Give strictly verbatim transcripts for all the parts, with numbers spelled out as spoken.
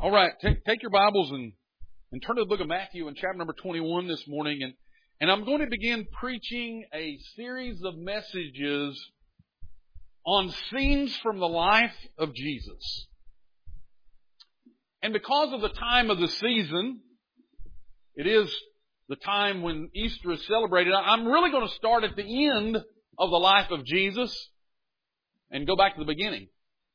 All right, take, take your Bibles and, and turn to the book of Matthew in chapter number twenty-one this morning. And, and I'm going to begin preaching a series of messages on scenes from the life of Jesus. And because of the time of the season, it is the time when Easter is celebrated, I'm really going to start at the end of the life of Jesus and go back to the beginning.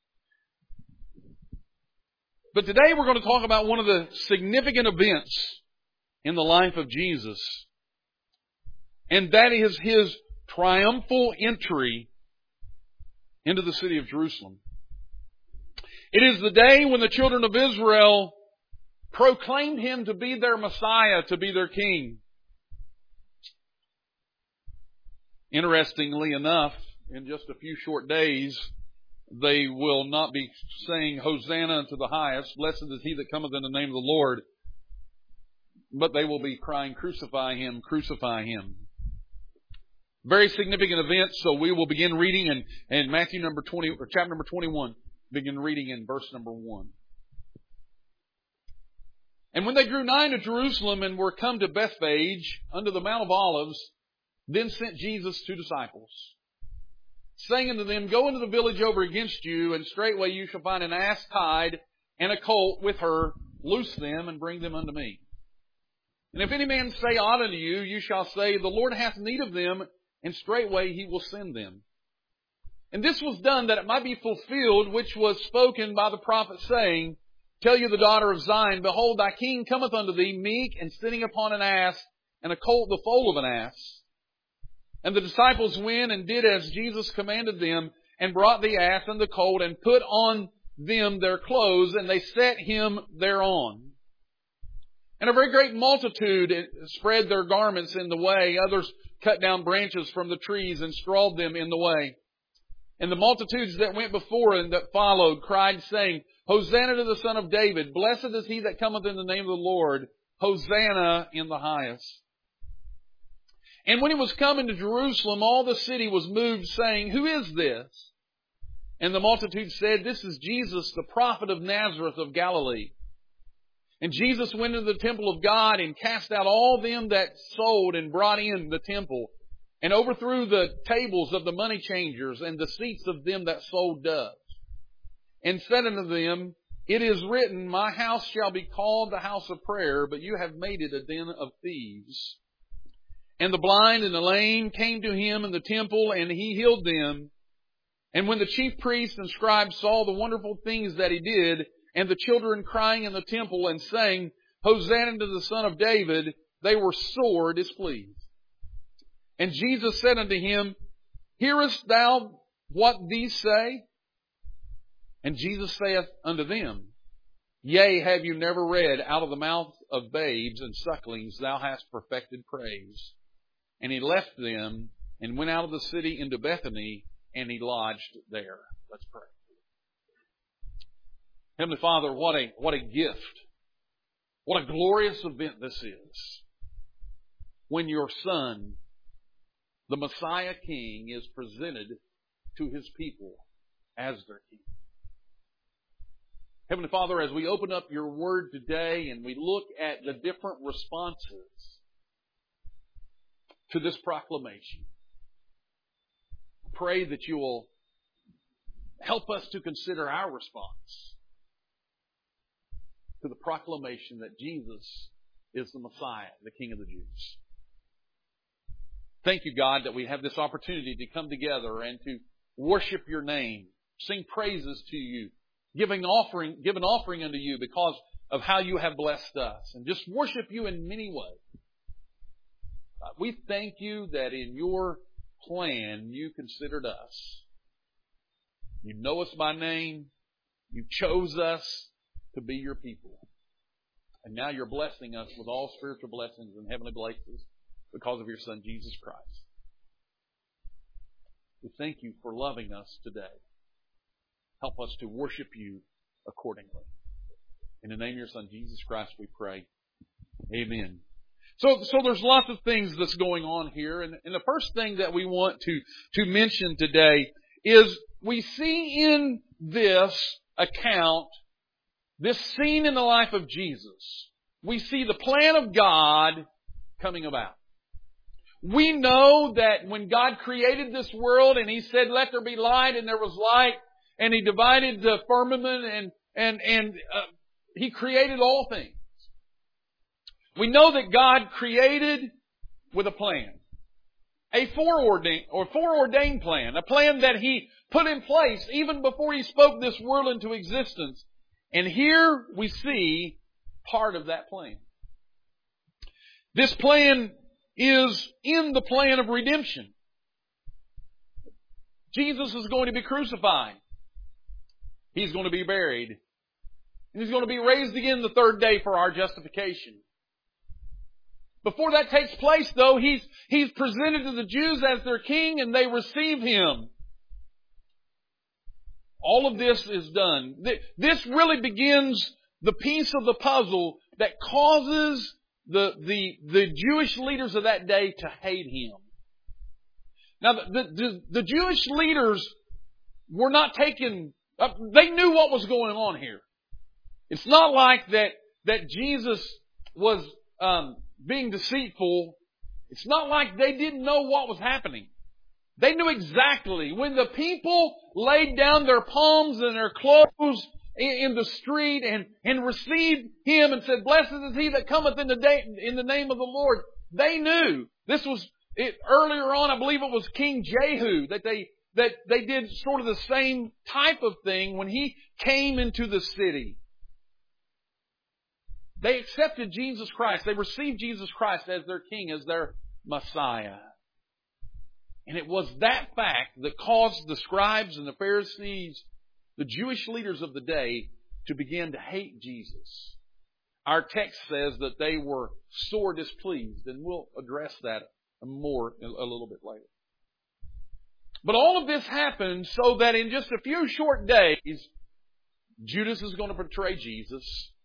But today we're going to talk about one of the significant events in the life of Jesus. And that is His triumphal entry into the city of Jerusalem. It is the day when the children of Israel proclaimed Him to be their Messiah, to be their King. Interestingly enough, in just a few short days, they will not be saying, Hosanna unto the highest, blessed is he that cometh in the name of the Lord, but they will be crying, crucify Him, crucify Him. Very significant event, so we will begin reading in, in Matthew number twenty, or chapter number twenty-one, begin reading in verse number one. And when they drew nigh to Jerusalem and were come to Bethphage, unto the Mount of Olives, then sent Jesus two disciples, saying unto them, Go into the village over against you, and straightway you shall find an ass tied, and a colt with her. Loose them, and bring them unto me. And if any man say aught unto you, you shall say, The Lord hath need of them, and straightway He will send them. And this was done that it might be fulfilled, which was spoken by the prophet, saying, Tell you the daughter of Zion, Behold, thy king cometh unto thee, meek, and sitting upon an ass, and a colt the foal of an ass. And the disciples went and did as Jesus commanded them, and brought the ass and the colt, and put on them their clothes, and they set Him thereon. And a very great multitude spread their garments in the way. Others cut down branches from the trees and strawed them in the way. And the multitudes that went before and that followed cried, saying, Hosanna to the Son of David. Blessed is He that cometh in the name of the Lord. Hosanna in the highest. And when He was come into Jerusalem, all the city was moved, saying, Who is this? And the multitude said, This is Jesus, the prophet of Nazareth of Galilee. And Jesus went into the temple of God, and cast out all them that sold, and brought in the temple, and overthrew the tables of the money changers, and the seats of them that sold doves. And said unto them, It is written, My house shall be called the house of prayer, but you have made it a den of thieves. And the blind and the lame came to Him in the temple, and He healed them. And when the chief priests and scribes saw the wonderful things that He did, and the children crying in the temple and saying, Hosanna to the Son of David, they were sore displeased. And Jesus said unto him, Hearest thou what these say? And Jesus saith unto them, Yea, have you never read, Out of the mouth of babes and sucklings thou hast perfected praise? And He left them and went out of the city into Bethany, and He lodged there. Let's pray. Heavenly Father, what a, what a gift. What a glorious event this is. When your Son, the Messiah King, is presented to His people as their King. Heavenly Father, as we open up your Word today and we look at the different responses to this proclamation, pray that you will help us to consider our response to the proclamation that Jesus is the Messiah, the King of the Jews. Thank you, God, that we have this opportunity to come together and to worship your name, sing praises to you, giving offering, give an offering unto you because of how you have blessed us, and just worship you in many ways. Uh, we thank you that in your plan you considered us. You know us by name. You chose us to be your people. And now you're blessing us with all spiritual blessings in heavenly places because of your Son, Jesus Christ. We thank you for loving us today. Help us to worship you accordingly. In the name of your Son, Jesus Christ, we pray. Amen. So, so there's lots of things that's going on here. And, and the first thing that we want to, to mention today is we see in this account this scene in the life of Jesus, we see the plan of God coming about. We know that when God created this world and He said, "Let there be light," and there was light, and He divided the firmament and and and uh, He created all things. We know that God created with a plan, a foreordained or foreordained plan, a plan that He put in place even before He spoke this world into existence. And here we see part of that plan. This plan is in the plan of redemption. Jesus is going to be crucified. He's going to be buried. And He's going to be raised again the third day for our justification. Before that takes place, though, He's, he's presented to the Jews as their king, and they receive Him. All of this is done. This really begins the piece of the puzzle that causes the, the, the Jewish leaders of that day to hate Him. Now, the, the, the Jewish leaders were not taken, they knew what was going on here. It's not like that, that Jesus was um, being deceitful. It's not like they didn't know what was happening. They knew exactly. When the people laid down their palms and their clothes in the street and, and received Him and said, "Blessed is He that cometh in the, day, in the name of the Lord," they knew. This was it, earlier on, I believe it was King Jehu that they that they did sort of the same type of thing when he came into the city. They accepted Jesus Christ. They received Jesus Christ as their King, as their Messiah. And it was that fact that caused the scribes and the Pharisees, the Jewish leaders of the day, to begin to hate Jesus. Our text says that they were sore displeased, and we'll address that more a little bit later. But all of this happened so that in just a few short days, Judas is going to betray Jesus.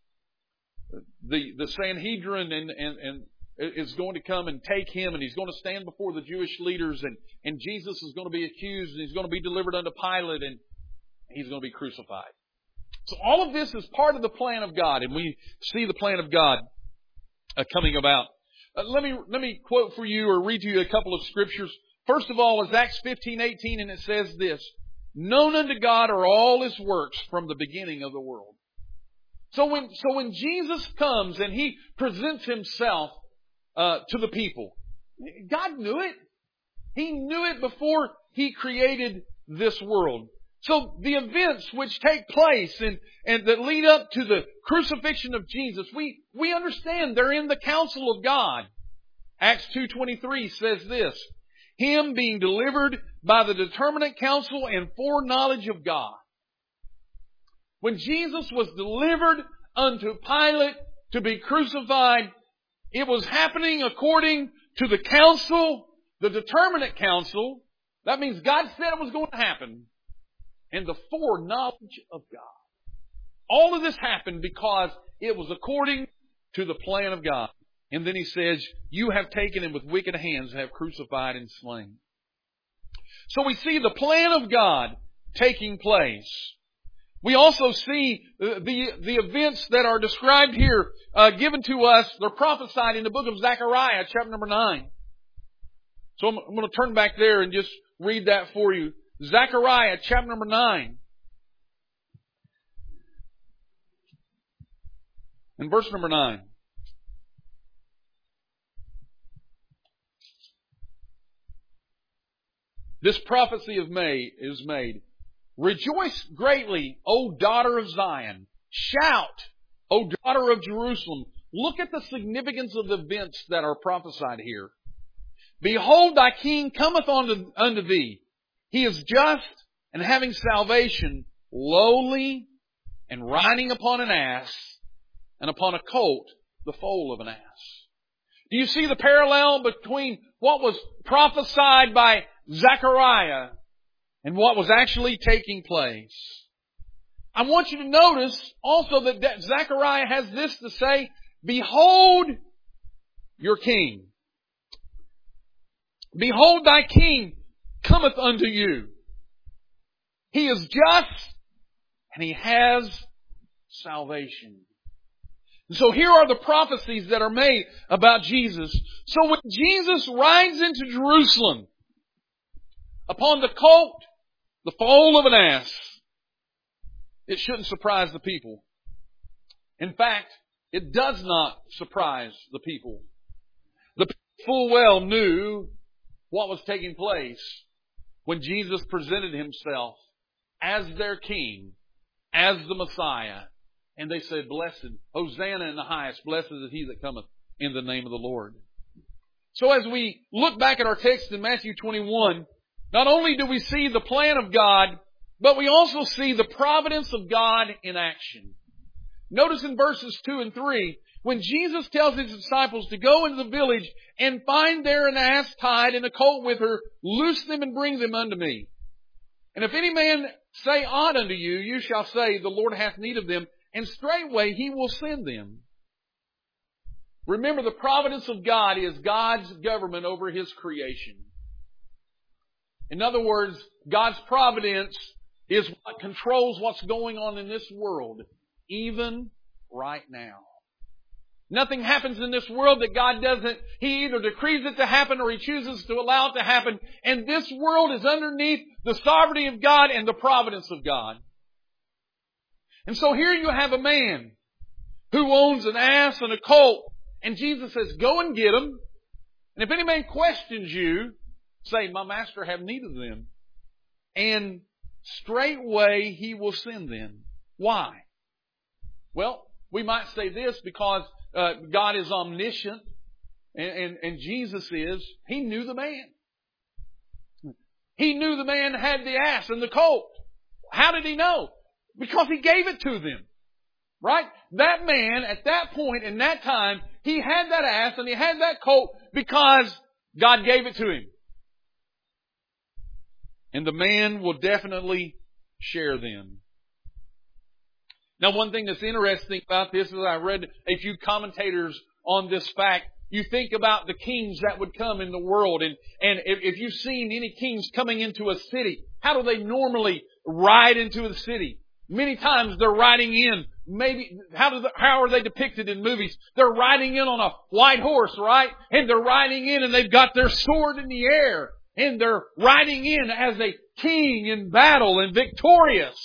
The, the Sanhedrin and, and, and is going to come and take Him, and He's going to stand before the Jewish leaders, and, and Jesus is going to be accused, and He's going to be delivered unto Pilate, and He's going to be crucified. So all of this is part of the plan of God, and we see the plan of God uh, coming about. Uh, let me let me quote for you or read to you a couple of scriptures. First of all is Acts fifteen eighteen, and it says this: "Known unto God are all His works from the beginning of the world." So when so when Jesus comes and He presents Himself uh, to the people, God knew it. He knew it before He created this world. So the events which take place and, and that lead up to the crucifixion of Jesus, we, we understand they're in the counsel of God. Acts two twenty-three says this: "Him being delivered by the determinate counsel and foreknowledge of God." When Jesus was delivered unto Pilate to be crucified, it was happening according to the counsel, the determinate counsel. That means God said it was going to happen. And the foreknowledge of God. All of this happened because it was according to the plan of God. And then He says, "You have taken Him with wicked hands and have crucified and slain." So we see the plan of God taking place. We also see the, the, the events that are described here, uh, given to us. They're prophesied in the book of Zechariah, chapter number nine. So I'm, I'm going to turn back there and just read that for you. Zechariah, chapter number nine. And verse number nine. This prophecy of May is made. "Rejoice greatly, O daughter of Zion. Shout, O daughter of Jerusalem." Look at the significance of the events that are prophesied here. "Behold, thy king cometh unto, unto thee. He is just and having salvation, lowly and riding upon an ass, and upon a colt, the foal of an ass." Do you see the parallel between what was prophesied by Zechariah and what was actually taking place? I want you to notice also that Zechariah has this to say: "Behold your king. Behold thy king cometh unto you. He is just and He has salvation. And so here are the prophecies that are made about Jesus. So when Jesus rides into Jerusalem upon the colt, the foal of an ass, it shouldn't surprise the people. In fact, it does not surprise the people. The people full well knew what was taking place when Jesus presented Himself as their King, as the Messiah. And they said, blessed, Hosanna in the highest, blessed is He that cometh in the name of the Lord. So as we look back at our text in Matthew twenty-one, not only do we see the plan of God, but we also see the providence of God in action. Notice in verses two and three, when Jesus tells His disciples to go into the village and find there an ass tied and a colt with her, loose them and bring them unto me. And if any man say aught unto you, you shall say, the Lord hath need of them, and straightway He will send them. Remember, the providence of God is God's government over His creation. In other words, God's providence is what controls what's going on in this world, even right now. Nothing happens in this world that God doesn't, He either decrees it to happen or He chooses to allow it to happen. And this world is underneath the sovereignty of God and the providence of God. And so here you have a man who owns an ass and a colt. And Jesus says, go and get them. And if any man questions you, say, my master have need of them. And straightway He will send them. Why? Well, we might say this because uh, God is omniscient and, and, and Jesus is. He knew the man. He knew the man had the ass and the colt. How did He know? Because He gave it to them. Right? That man, at that point, in that time, he had that ass and he had that colt because God gave it to him. And the man will definitely share them. Now, one thing that's interesting about this is I read a few commentators on this fact. You think about the kings that would come in the world. And, and if, if you've seen any kings coming into a city, how do they normally ride into the city? Many times they're riding in. Maybe, how do the, how are they depicted in movies? They're riding in on a white horse, right? And they're riding in and they've got their sword in the air. And they're riding in as a king in battle and victorious.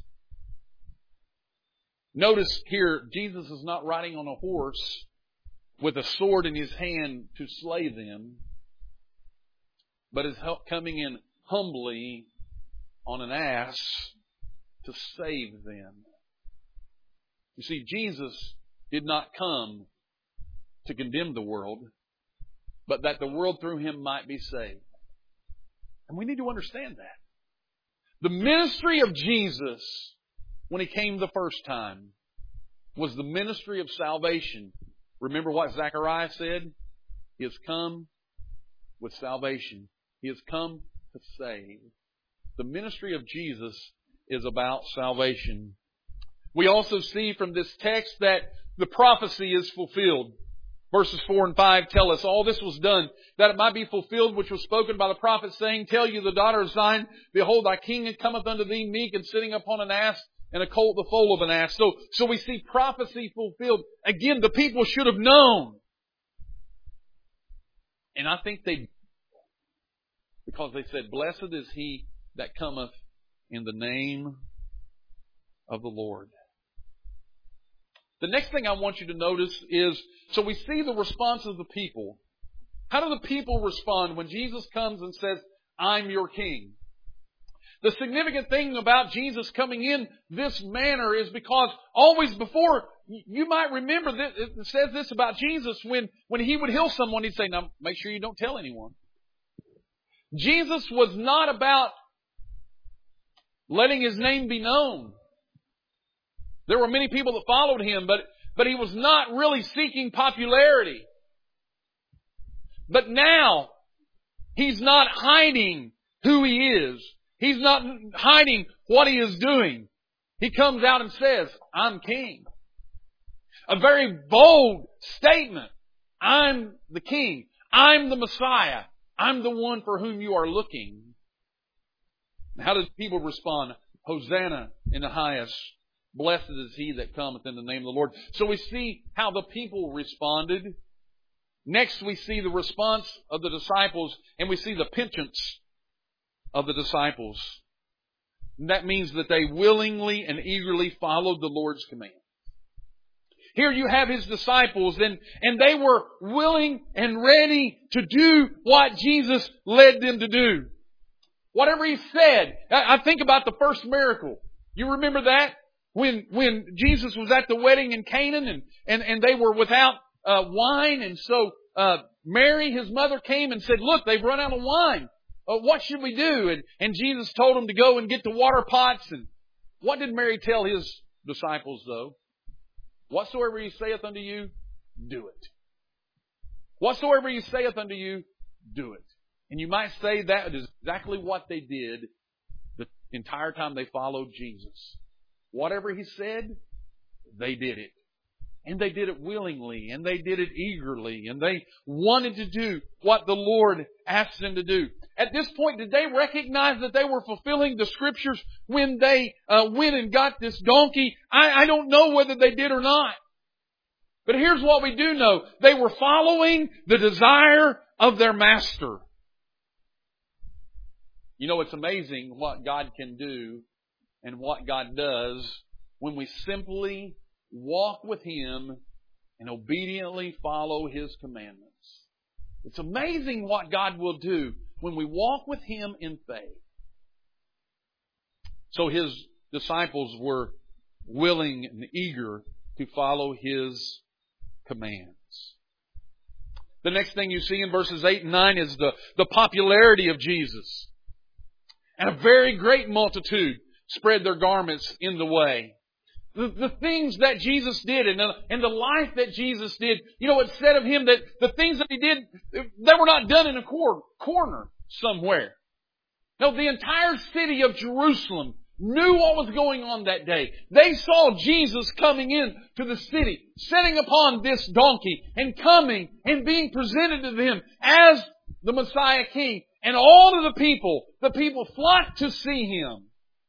Notice here, Jesus is not riding on a horse with a sword in His hand to slay them, but is coming in humbly on an ass to save them. You see, Jesus did not come to condemn the world, but that the world through Him might be saved. And we need to understand that. The ministry of Jesus, when He came the first time, was the ministry of salvation. Remember what Zechariah said? He has come with salvation. He has come to save. The ministry of Jesus is about salvation. We also see from this text that the prophecy is fulfilled. Verses four and five tell us all this was done, that it might be fulfilled which was spoken by the prophet, saying, Tell you the daughter of Zion, behold, thy king cometh unto thee meek and sitting upon an ass, and a colt the foal of an ass. So, so we see prophecy fulfilled. Again, the people should have known. And I think they, because they said, Blessed is he that cometh in the name of the Lord. The next thing I want you to notice is, so we see the response of the people. How do the people respond when Jesus comes and says, I'm your king? The significant thing about Jesus coming in this manner is because always before, you might remember that it says this about Jesus, when, when He would heal someone, He'd say, now make sure you don't tell anyone. Jesus was not about letting His name be known. There were many people that followed Him, but, but He was not really seeking popularity. But now, He's not hiding who He is. He's not hiding what He is doing. He comes out and says, I'm king. A very bold statement. I'm the king. I'm the Messiah. I'm the one for whom you are looking. How does people respond? Hosanna in the highest. Blessed is he that cometh in the name of the Lord. So we see how the people responded. Next we see the response of the disciples, and we see the penitence of the disciples. And that means that they willingly and eagerly followed the Lord's command. Here you have His disciples, and, and they were willing and ready to do what Jesus led them to do. Whatever He said. I, I think about the first miracle. You remember that? When, when Jesus was at the wedding in Canaan and, and, and they were without uh, wine. And so uh, Mary, His mother, came and said, look, they've run out of wine. Uh, what should we do? And, and Jesus told them to go and get the water pots. And what did Mary tell His disciples, though? Whatsoever He saith unto you, do it. Whatsoever He saith unto you, do it. And you might say that is exactly what they did the entire time they followed Jesus. Whatever He said, they did it. And they did it willingly, and they did it eagerly, and they wanted to do what the Lord asked them to do. At this point, did they recognize that they were fulfilling the Scriptures when they uh, went and got this donkey? I, I don't know whether they did or not. But here's what we do know. They were following the desire of their Master. You know, it's amazing what God can do and what God does when we simply walk with Him and obediently follow His commandments. It's amazing what God will do when we walk with Him in faith. So His disciples were willing and eager to follow His commands. The next thing you see in verses eight and nine is the, the popularity of Jesus. And a very great multitude spread their garments in the way. The, the things that Jesus did and the, and the life that Jesus did, you know, it said of Him that the things that He did, they were not done in a cor- corner somewhere. No, the entire city of Jerusalem knew what was going on that day. They saw Jesus coming in to the city, sitting upon this donkey and coming and being presented to them as the Messiah King. And all of the people, the people flocked to see Him.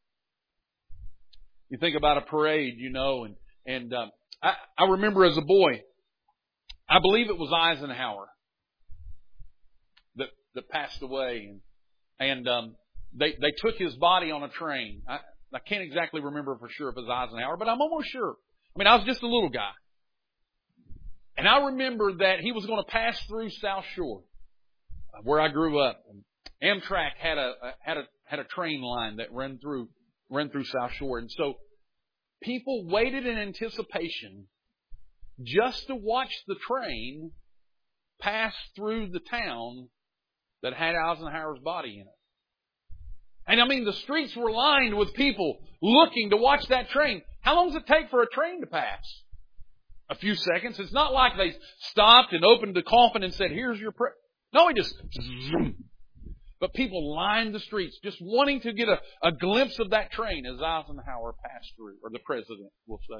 You think about a parade, you know, and, and um, I, I remember as a boy, I believe it was Eisenhower that, that passed away. And, and um, they, they took his body on a train. I, I can't exactly remember for sure if it was Eisenhower, but I'm almost sure. I mean, I was just a little guy. And I remember that he was going to pass through South Shore, where I grew up. Amtrak had a, had a, had a train line that ran through Run through South Shore. And so people waited in anticipation just to watch the train pass through the town that had Eisenhower's body in it. And I mean, the streets were lined with people looking to watch that train. How long does it take for a train to pass? A few seconds. It's not like they stopped and opened the coffin and said, here's your prayer. No, he just zoom. But people lined the streets just wanting to get a, a glimpse of that train as Eisenhower passed through, or the president, we'll say.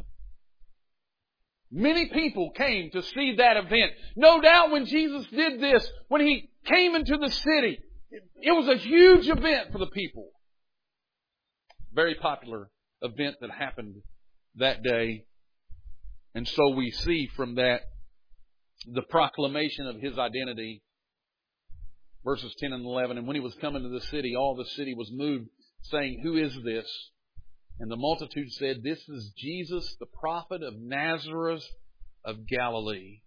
Many people came to see that event. No doubt when Jesus did this, when He came into the city, it was a huge event for the people. Very popular event that happened that day. And so we see from that the proclamation of His identity. Verses ten and eleven, and when He was coming to the city, all the city was moved, saying, who is this? And the multitude said, this is Jesus, the prophet of Nazareth of Galilee.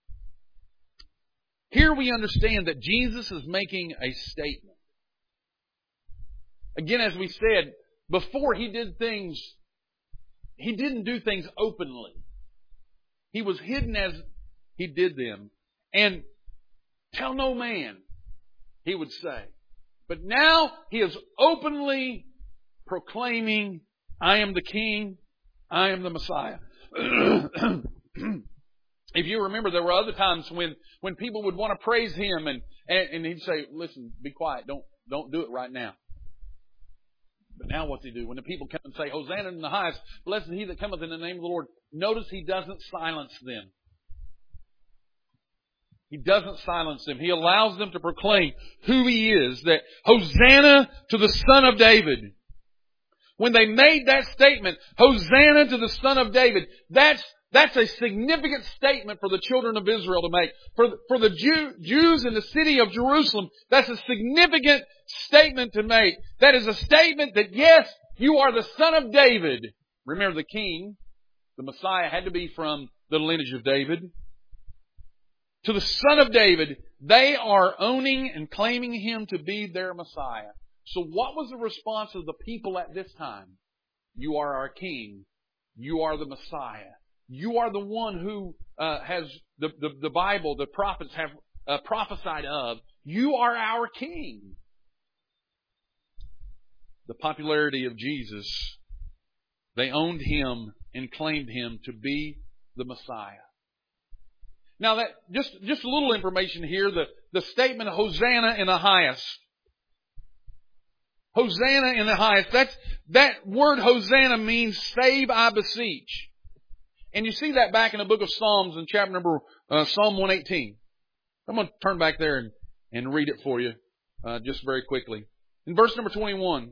Here we understand that Jesus is making a statement. Again, as we said, before He did things, He didn't do things openly. He was hidden as He did them. And tell no man, He would say. But now He is openly proclaiming, I am the King, I am the Messiah. If you remember, there were other times when, when people would want to praise Him and, and, and He'd say, listen, be quiet, don't, don't do it right now. But now what's He do? When the people come and say, Hosanna in the highest, blessed is He that cometh in the name of the Lord, notice He doesn't silence them. He doesn't silence them. He allows them to proclaim who He is. That Hosanna to the Son of David. when they made that statement, Hosanna to the Son of David, that's That's a significant statement for the children of Israel to make. For, for the Jew, Jews in the city of Jerusalem, that's a significant statement to make. That is a statement that, yes, you are the Son of David. Remember, the king, the Messiah, had to be from the lineage of David. To the Son of David, they are owning and claiming Him to be their Messiah. So what was the response of the people at this time? You are our King. You are the Messiah. You are the one who uh, has the, the, the Bible, the prophets have uh, prophesied of. You are our King. The popularity of Jesus, they owned Him and claimed Him to be the Messiah. Now that, just, just a little information here, the, the statement Hosanna in the highest. Hosanna in the highest. That's, that word Hosanna means save, I beseech. And you see that back in the book of Psalms in chapter number, uh, Psalm one eighteen. I'm going to turn back there and, and read it for you, uh, just very quickly. In verse number twenty-one.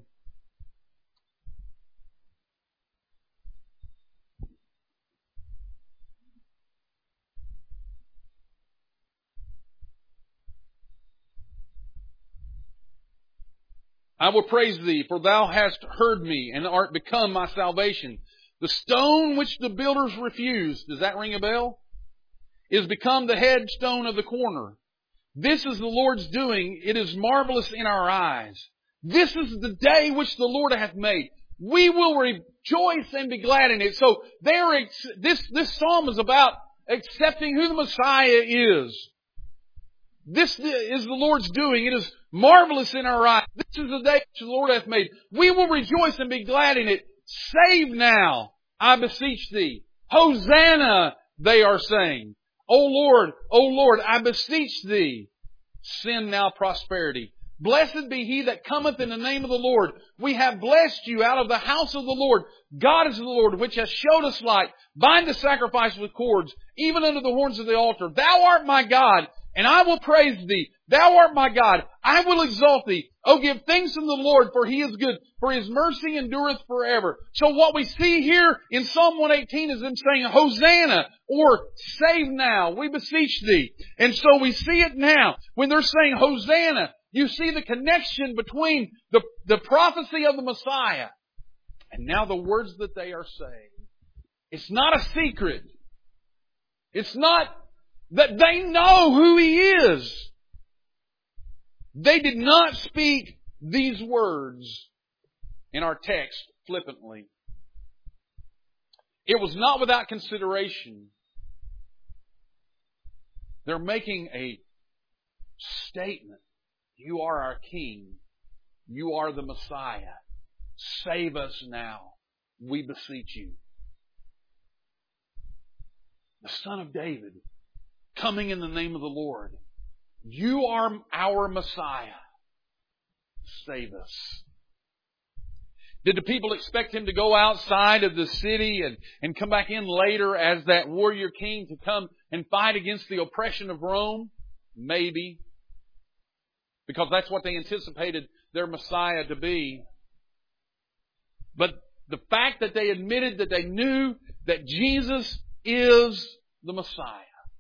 I will praise Thee, for Thou hast heard me, and art become my salvation. The stone which the builders refused, does that ring a bell? Is become the headstone of the corner. This is the Lord's doing. It is marvelous in our eyes. This is the day which the Lord hath made. We will rejoice and be glad in it. So there, this, this psalm is about accepting who the Messiah is. This is the Lord's doing. It is marvelous in our eyes. This is the day which the Lord hath made. We will rejoice and be glad in it. Save now, I beseech Thee. Hosanna, they are saying. O Lord, O Lord, I beseech Thee. Send now prosperity. Blessed be he that cometh in the name of the Lord. We have blessed you out of the house of the Lord. God is the Lord, which has showed us light. Bind the sacrifice with cords, even unto the horns of the altar. Thou art my God, and I will praise Thee. Thou art my God. I will exalt Thee. Oh, give thanks unto the Lord, for He is good, for His mercy endureth forever. So what we see here in Psalm one eighteen is them saying, Hosanna, or save now, we beseech Thee. And so we see it now. When they're saying Hosanna, you see the connection between the, the prophecy of the Messiah and now the words that they are saying. It's not a secret. It's not that they know who He is. They did not speak these words in our text flippantly. It was not without consideration. They're making a statement. You are our King. You are the Messiah. Save us now. We beseech you. The Son of David, coming in the name of the Lord. You are our Messiah. Save us. Did the people expect Him to go outside of the city and, and come back in later as that warrior king to come and fight against the oppression of Rome? Maybe. Because that's what they anticipated their Messiah to be. But the fact that they admitted that they knew that Jesus is the Messiah.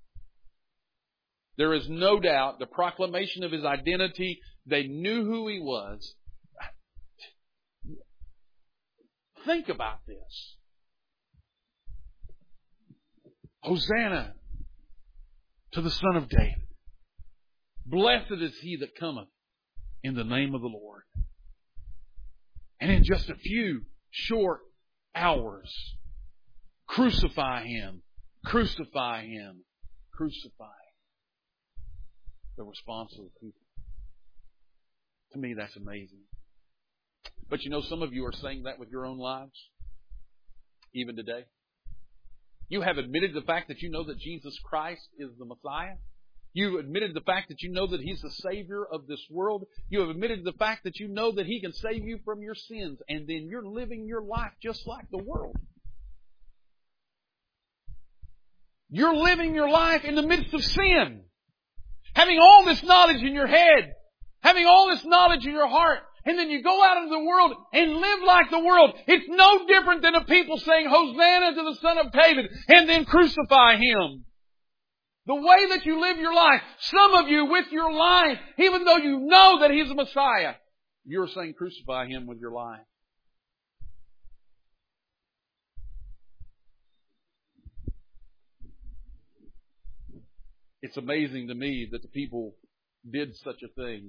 There is no doubt the proclamation of His identity, they knew who He was. Think about this. Hosanna to the Son of David. Blessed is He that cometh in the name of the Lord. And in just a few short hours, crucify Him, crucify Him, crucify Him. The response of the people. To me, that's amazing. But you know, some of you are saying that with your own lives, even today. You have admitted the fact that you know that Jesus Christ is the Messiah. You have admitted the fact that you know that He's the Savior of this world. You have admitted the fact that you know that He can save you from your sins. And then you're living your life just like the world. You're living your life in the midst of sin. Having all this knowledge in your head. Having all this knowledge in your heart. and then you go out into the world and live like the world. It's no different than a people saying, Hosanna to the Son of David, and then crucify Him. The way that you live your life, some of you with your life, even though you know that He's a Messiah, you're saying crucify Him with your life. It's amazing to me that the people did such a thing.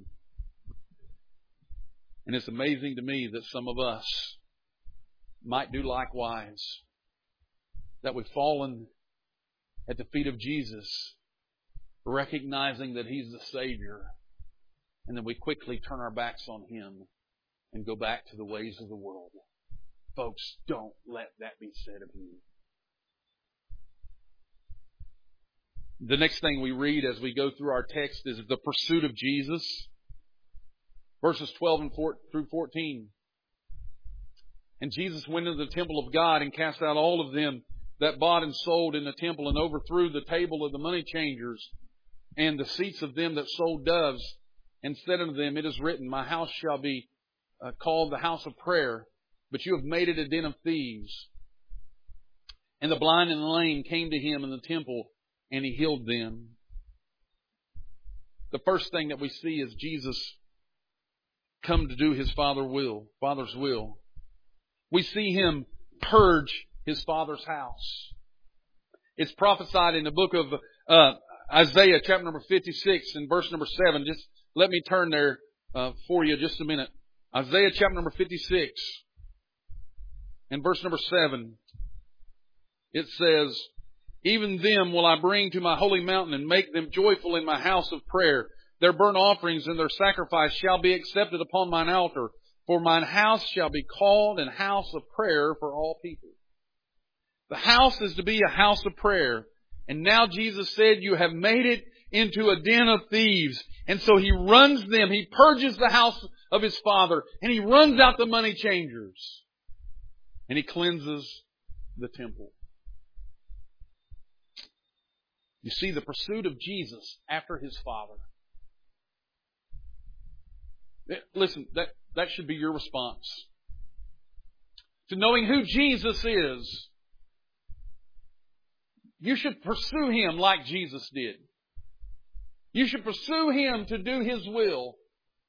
And it's amazing to me that some of us might do likewise. That we've fallen at the feet of Jesus, recognizing that He's the Savior, and then we quickly turn our backs on Him and go back to the ways of the world. Folks, don't let that be said of you. The next thing we read as we go through our text is the pursuit of Jesus. Verses twelve and four through fourteen. And Jesus went into the temple of God and cast out all of them that bought and sold in the temple, and overthrew the table of the money changers and the seats of them that sold doves, and said unto them, It is written, My house shall be uh, called the house of prayer, but you have made it a den of thieves. And the blind and the lame came to Him in the temple, and He healed them. The first thing that we see is Jesus come to do His Father will, Father's will. We see Him purge His Father's house. It's prophesied in the book of uh, Isaiah, chapter number fifty-six, and verse number seven. Just let me turn there uh, for you just a minute. Isaiah, chapter number fifty-six, and verse number seven. It says, Even them will I bring to my holy mountain, and make them joyful in my house of prayer. Their burnt offerings and their sacrifice shall be accepted upon mine altar. For mine house shall be called an house of prayer for all people. The house is to be a house of prayer. And now Jesus said, you have made it into a den of thieves. And so He runs them. He purges the house of His Father. And He runs out the money changers. And He cleanses the temple. You see, the pursuit of Jesus after His Father. Listen, that, that should be your response. To knowing who Jesus is, you should pursue Him like Jesus did. You should pursue Him to do His will.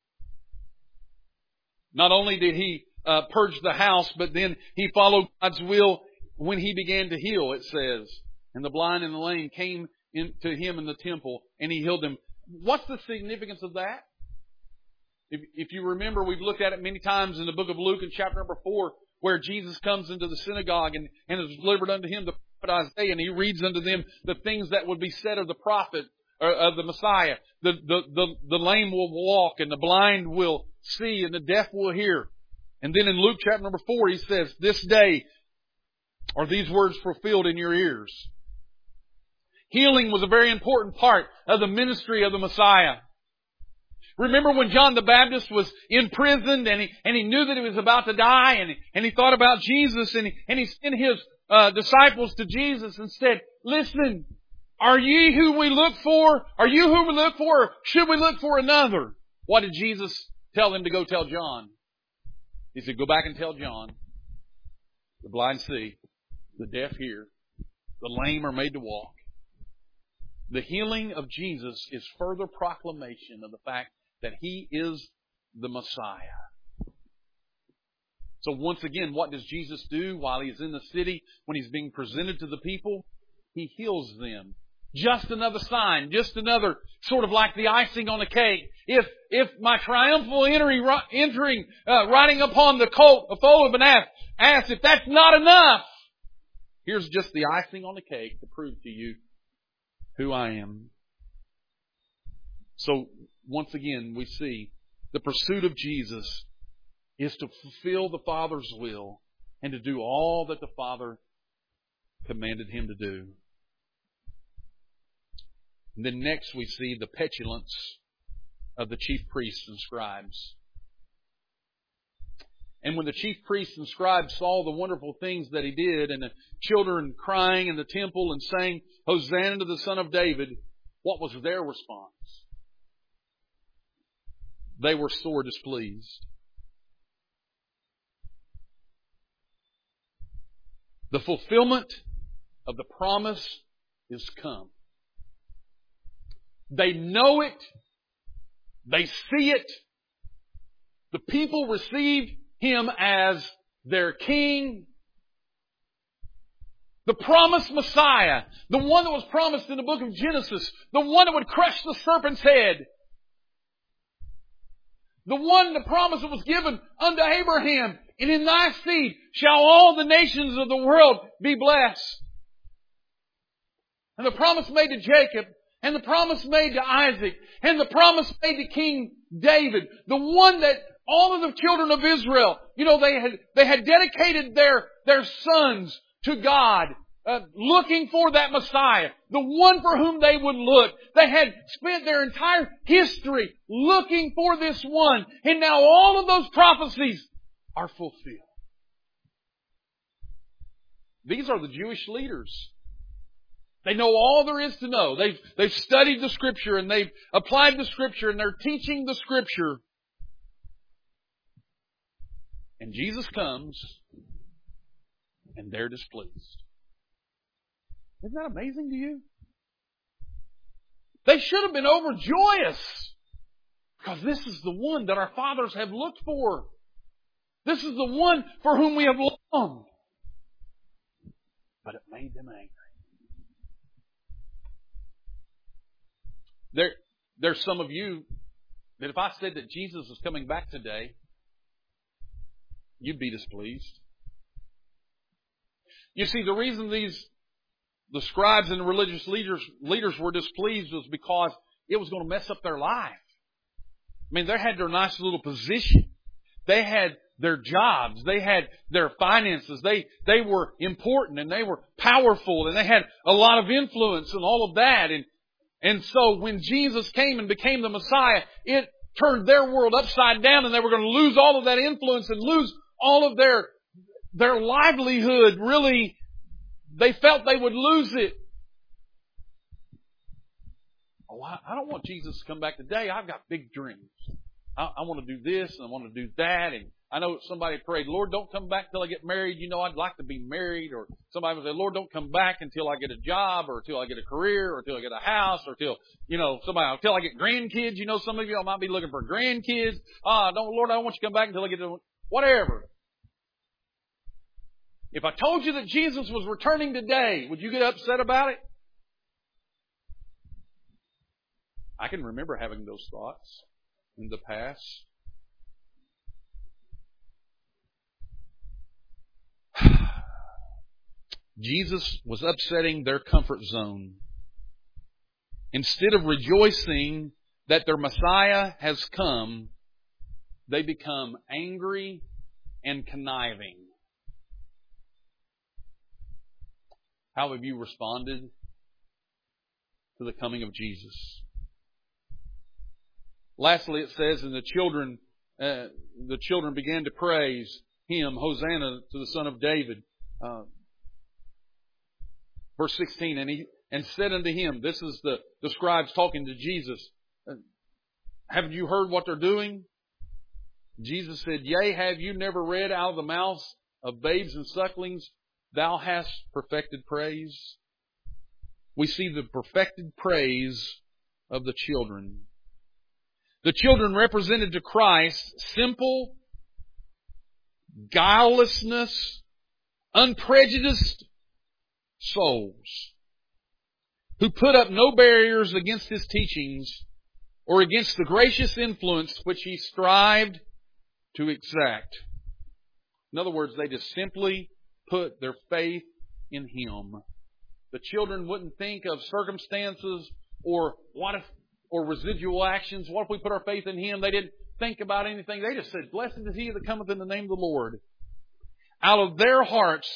Not only did He uh, purge the house, but then He followed God's will when He began to heal, it says. And the blind and the lame came in to Him in the temple, and He healed them. What's the significance of that? If, if you remember, we've looked at it many times in the book of Luke in chapter number four, where Jesus comes into the synagogue and, and is delivered unto him the prophet Isaiah, and he reads unto them the things that would be said of the prophet, or of the Messiah. The, the, the, the lame will walk, and the blind will see, and the deaf will hear. And then in Luke chapter number four, he says, This day are these words fulfilled in your ears. Healing was a very important part of the ministry of the Messiah. Remember when John the Baptist was imprisoned and he, and he knew that he was about to die, and he, and he thought about Jesus, and he, and he sent his uh, disciples to Jesus and said, Listen, are ye who we look for? Are you who we look for? Or should we look for another? What did Jesus tell them to go tell John? He said, Go back and tell John, the blind see, the deaf hear, the lame are made to walk. The healing of Jesus is further proclamation of the fact that He is the Messiah. So once again, what does Jesus do while He's in the city, when He's being presented to the people? He heals them. Just another sign, just another sort of like the icing on the cake. If if my triumphal entry, entering, uh, riding upon the colt, the foal of an ass, ass, if that's not enough, here's just the icing on the cake to prove to you who I am. So, once again, we see the pursuit of Jesus is to fulfill the Father's will and to do all that the Father commanded Him to do. And then next we see the petulance of the chief priests and scribes. And when the chief priests and scribes saw the wonderful things that He did, and the children crying in the temple and saying, Hosanna to the Son of David, what was their response? They were sore displeased. The fulfillment of the promise is come. They know it. They see it. The people receive Him as their King. The promised Messiah, the one that was promised in the book of Genesis, the one that would crush the serpent's head, the one, the promise that was given unto Abraham, and in thy seed shall all the nations of the world be blessed. And the promise made to Jacob, and the promise made to Isaac, and the promise made to King David, the one that all of the children of Israel, you know, they had, they had dedicated their, their sons to God, uh, looking for that Messiah, the one for whom they would look. They had spent their entire history looking for this one, and now all of those prophecies are fulfilled. These are the Jewish leaders. They know all there is to know. They've, they've studied the Scripture and they've applied the Scripture and they're teaching the Scripture. And Jesus comes and they're displeased. Isn't that amazing to you? They should have been overjoyous because this is the one that our fathers have looked for. This is the one for whom we have longed. But it made them angry. There, there's some of you that if I said that Jesus is coming back today, you'd be displeased. You see, the reason these, the scribes and the religious leaders, leaders were displeased was because it was going to mess up their life. I mean, they had their nice little position. They had their jobs. They had their finances. They, they were important and they were powerful and they had a lot of influence and all of that. And, and so when Jesus came and became the Messiah, it turned their world upside down and they were going to lose all of that influence and lose all of their, their livelihood. Really, they felt they would lose it. Oh, I, I don't want Jesus to come back today. I've got big dreams. I, I want to do this and I want to do that. And I know somebody prayed, Lord, don't come back till I get married. You know, I'd like to be married. Or somebody would say, Lord, don't come back until I get a job or until I get a career or until I get a house or till, you know, somebody, until I get grandkids. You know, some of you might be looking for grandkids. Ah, don't, Lord, I don't want you to come back until I get to whatever. If I told you that Jesus was returning today, would you get upset about it? I can remember having those thoughts in the past. Jesus was upsetting their comfort zone. Instead of rejoicing that their Messiah has come, they become angry and conniving. How have you responded to the coming of Jesus? Lastly, it says, and the children, uh, the children began to praise Him, Hosanna to the Son of David. Uh, verse sixteen, and he and said unto him, this is the, the scribes talking to Jesus. Uh, haven't you heard what they're doing? Jesus said, yea, have you never read out of the mouths of babes and sucklings, thou hast perfected praise? We see the perfected praise of the children. The children represented to Christ simple, guilelessness, unprejudiced souls who put up no barriers against His teachings or against the gracious influence which He strived to exact. In other words, they just simply put their faith in Him. The children wouldn't think of circumstances or what if, or residual actions. What if we put our faith in Him? They didn't think about anything. They just said, blessed is he that cometh in the name of the Lord. Out of their hearts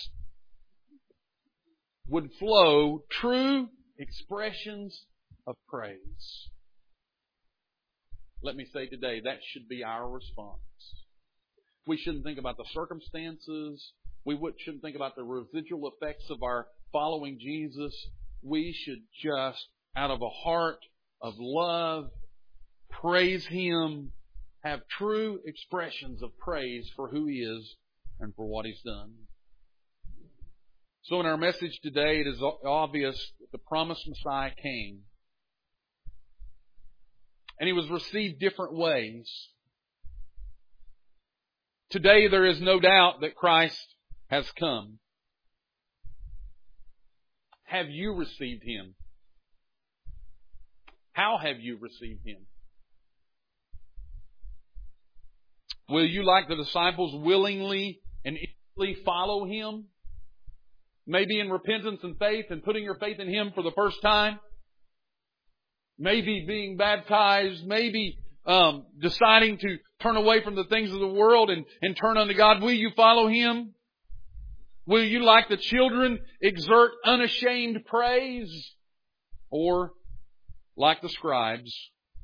would flow true expressions of praise. Let me say today, that should be our response. We shouldn't think about the circumstances. We shouldn't think about the residual effects of our following Jesus. We should just, out of a heart of love, praise Him, have true expressions of praise for who He is and for what He's done. So in our message today, it is obvious that the promised Messiah came. And He was received different ways. Today there is no doubt that Christ has come. Have you received Him? How have you received Him? Will you, like the disciples, willingly and eagerly follow Him? Maybe in repentance and faith and putting your faith in Him for the first time? Maybe being baptized, maybe um, deciding to turn away from the things of the world and, and turn unto God. Will you follow Him? Will you, like the children, exert unashamed praise? Or, like the scribes,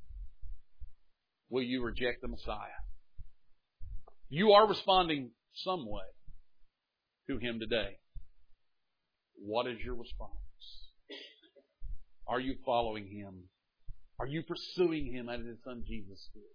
will you reject the Messiah? You are responding some way to Him today. What is your response? Are you following Him? Are you pursuing Him as His Son Jesus did?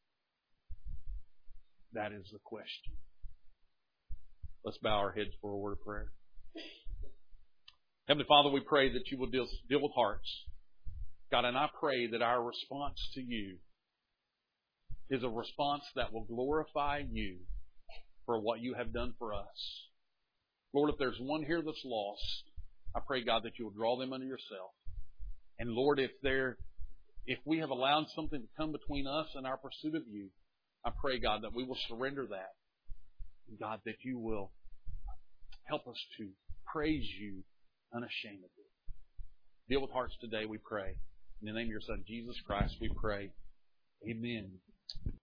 That is the question. Let's bow our heads for a word of prayer. Heavenly Father, we pray that You will deal, deal with hearts. God, and I pray that our response to You is a response that will glorify You for what You have done for us. Lord, if there's one here that's lost, I pray, God, that You will draw them unto Yourself. And Lord, if there, if we have allowed something to come between us and our pursuit of You, I pray, God, that we will surrender that. And God, that You will help us to praise You unashamedly. Deal with hearts today, we pray. In the name of Your Son, Jesus Christ, we pray. Amen.